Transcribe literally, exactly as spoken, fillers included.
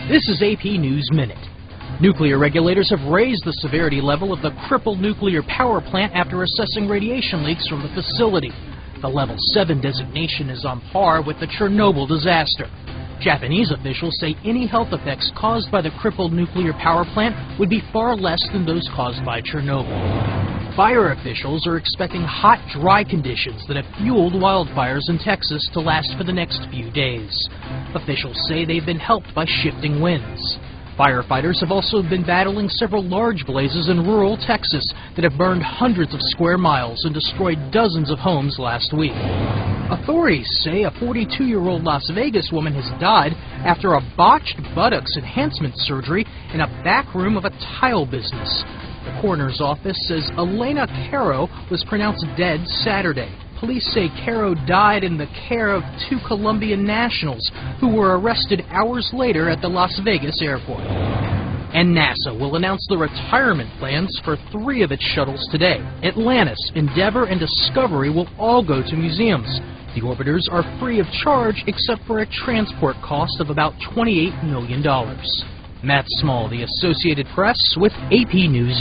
This is A P News Minute. Nuclear regulators have raised the severity level of the crippled nuclear power plant after assessing radiation leaks from the facility. The level seven designation is on par with the Chernobyl disaster. Japanese officials say any health effects caused by the crippled nuclear power plant would be far less than those caused by Chernobyl. Fire officials are expecting hot, dry conditions that have fueled wildfires in Texas to last for the next few days. Officials say they've been helped by shifting winds. Firefighters have also been battling several large blazes in rural Texas that have burned hundreds of square miles and destroyed dozens of homes last week. Authorities say a forty-two-year-old Las Vegas woman has died after a botched buttocks enhancement surgery in a back room of a tile business. The coroner's office says Elena Caro was pronounced dead Saturday. Police say Caro died in the care of two Colombian nationals who were arrested hours later at the Las Vegas airport. And NASA will announce the retirement plans for three of its shuttles today. Atlantis, Endeavour, and Discovery will all go to museums. The orbiters are free of charge except for a transport cost of about twenty-eight million dollars. Matt Small, The Associated Press, with A P News.